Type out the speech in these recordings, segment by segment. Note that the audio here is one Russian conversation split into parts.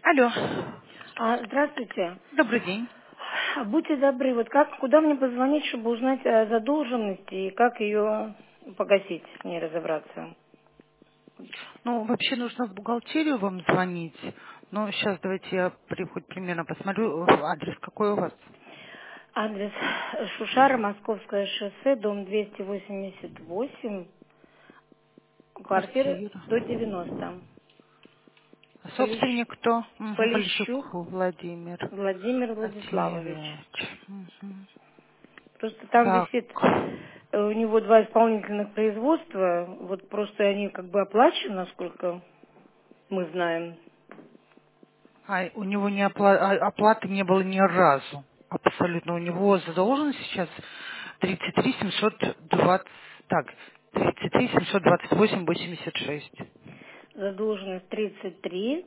Алло. Здравствуйте. Добрый день. Будьте добры, вот куда мне позвонить, чтобы узнать о задолженности и как ее погасить, не разобраться? Ну, вообще нужно в бухгалтерию вам звонить. Но сейчас давайте я хоть примерно посмотрю. Адрес какой у вас? Адрес Шушара, Московское шоссе, дом 288, квартира Квартира. 190. Собственник кто? Полищук Полищук Владимир Владимир Владиславович. Владимирович. Мгм. Просто там Так. висит у него два исполнительных производства, вот просто они как бы оплачены, насколько мы знаем. А у него оплаты не было ни разу. Абсолютно. У него задолженность сейчас 33 720. Так, 33 728 86. Задолженность 33.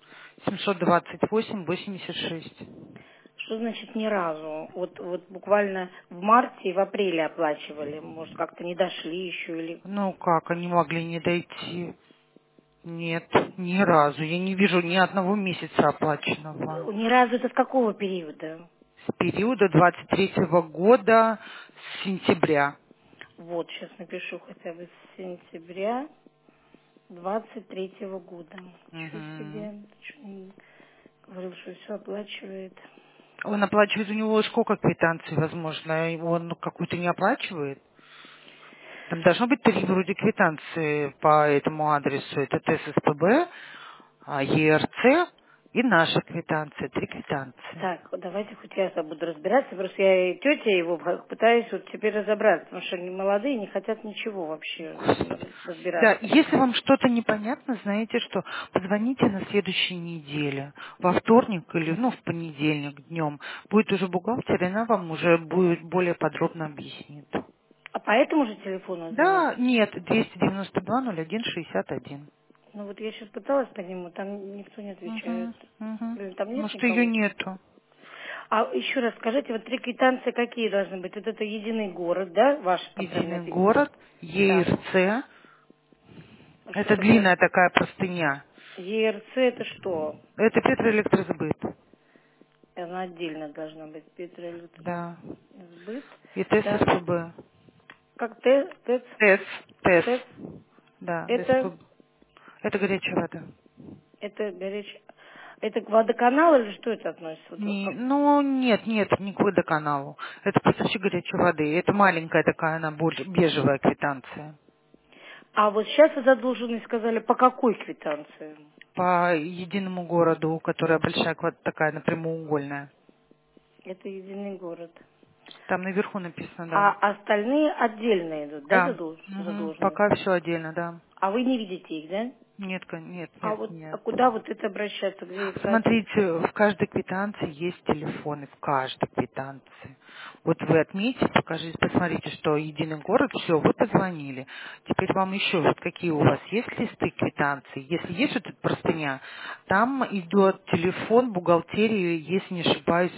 728,86. Что значит ни разу? Вот буквально в марте и в апреле оплачивали. Может, как-то не дошли еще или... Ну как, они могли не дойти? Нет, ни разу. Я не вижу ни одного месяца оплаченного. Ни разу это с какого периода? С периода 23 года, с сентября. Вот, сейчас напишу хотя бы с сентября 23-го года. Ничего Мгм. себе. Чё он говорил, что все оплачивает. Он оплачивает, у него сколько квитанций, возможно, и он какую-то не оплачивает? Там должно быть три вроде квитанции по этому адресу. Это ТССПБ, ЕРЦ и наша квитанция. Три квитанции. Так, вот давайте хоть я буду разбираться. Просто я и тетя его пытаюсь вот теперь разобраться, потому что они молодые, не хотят ничего вообще Господи. Да, разбираться. если вам что-то непонятно, знаете что, позвоните на следующей неделе, во вторник или в понедельник днем. Будет уже бухгалтер, и она вам уже будет более подробно объяснит. А по этому же телефону звонить? Да, нет, 292-01-61. Ну вот я сейчас пыталась по нему, там никто не отвечает. Угу, угу. Блин, там нет Может, ее никого. нету. А еще раз скажите, вот три квитанции какие должны быть? Вот это единый город, да? Ваш там прям Единый написано. город, Так. ЕРЦ, А что это такое? длинная такая простыня. ЕРЦ это что? Это Петроэлектросбыт. Она отдельно должна быть. Да. Петроэлектросбыт. И Так. ТССПБ. Как ТЭЦ? ТЭС, ТЭС. ТЭЦ? Да, Это, СПБ. Это горячая вода. это горячий... Это к водоканалу или что это относится? Вот Не, как? ну, нет, не к водоканалу. Это поставщик горячей воды. Это маленькая такая, она больше бежевая квитанция. А вот сейчас вы задолженность сказали, по какой квитанции? По единому городу, которая большая, такая, прямоугольная. Это единый город. Там наверху написано, А да. остальные отдельно идут, да, Да. Мгм. задолженность? Пока все отдельно, да. А вы не видите их, да? Нет, нет, А нет, вот а нет. куда вот это обращаться, где искать? Смотрите, в каждой квитанции есть телефоны, в каждой квитанции. Вот вы отметьте, покажите, посмотрите, что единый город, все, вы позвонили. Теперь вам еще, вот какие у вас есть листы квитанций? Если есть вот эта простыня, там идет телефон бухгалтерии, если не ошибаюсь,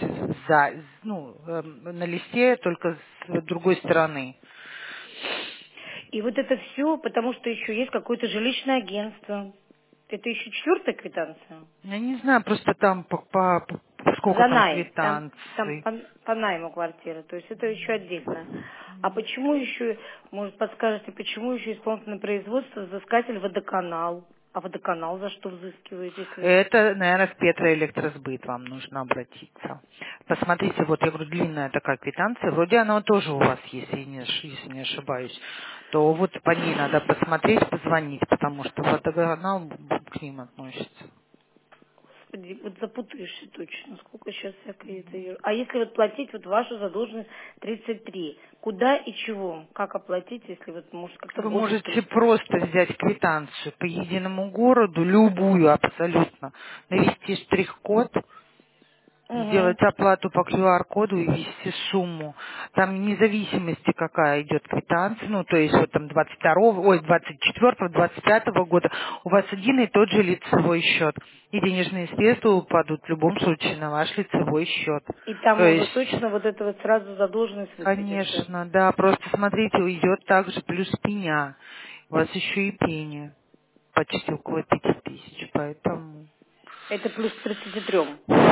на листе, только с другой стороны. И вот это все, потому что еще есть какое-то жилищное агентство. Это еще четвертая квитанция? Я не знаю, просто там сколько За там найм. Там квитанций. по найму квартиры. То есть это еще отдельно. А почему еще, может, подскажете, почему еще исполнительное производство, взыскатель водоканал? А водоканал за что взыскивает, если... Это, наверное, в Петроэлектросбыт вам нужно обратиться. Посмотрите, вот я говорю, длинная такая квитанция, вроде она тоже у вас, если не ошибаюсь, то вот по ней надо посмотреть, позвонить, потому что водоканал к ним относится. Господи, вот запутаешься точно, сколько сейчас всякой это... А если вот платить вот вашу задолженность 33, куда и чего? Как оплатить, если вот, может, как-то Вы год можете быстрее? просто взять квитанцию по единому городу, любую абсолютно, навести штрих-код, Угу. сделать оплату по QR-коду и ввести сумму. Там вне зависимости, какая идет квитанция, ну, то есть вот там 24-го, 25-го года, у вас один и тот же лицевой счет. И денежные средства упадут в любом случае на ваш лицевой счет. И там То уже есть, точно вот это вот сразу задолженность высветится. конечно, да, просто смотрите, идет также плюс пеня. У вас еще и пени почти около 5000, поэтому... Это плюс к 33.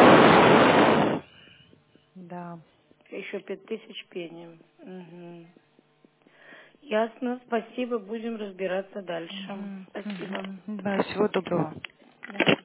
Да. Еще 5000 пени. Угу. Ясно. Спасибо. Будем разбираться дальше. Спасибо. Да, всего доброго. Да.